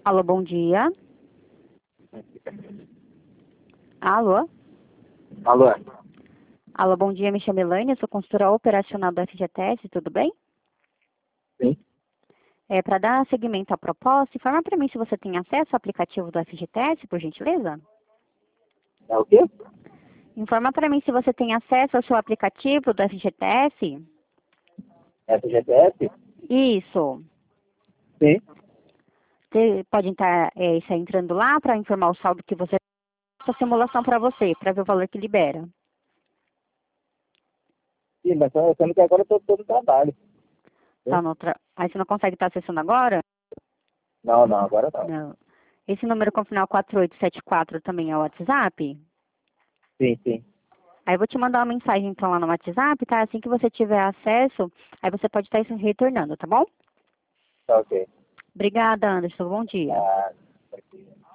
Alô, bom dia. Alô? Alô? Alô, bom dia, me chamo Elaine, eu sou consultora operacional do FGTS, tudo bem? Sim. É, para dar seguimento à proposta, informa para mim se você tem acesso ao aplicativo do FGTS, por gentileza. É o quê? Informa para mim se você tem acesso ao seu aplicativo do FGTS. FGTS? Isso. Sim. Você pode estar entrando lá para informar o saldo que você essa simulação para você, para ver o valor que libera. Sim, mas sendo que agora eu estou todo no trabalho. Tá no Aí você não consegue estar acessando agora? Não, agora não. Não. Esse número com final 4874 também é o WhatsApp? Sim. Aí eu vou te mandar uma mensagem então lá no WhatsApp, tá? Assim que você tiver acesso, aí você pode estar retornando, tá bom? Tá ok. Obrigada, Anderson. Bom dia. Ah, aqui.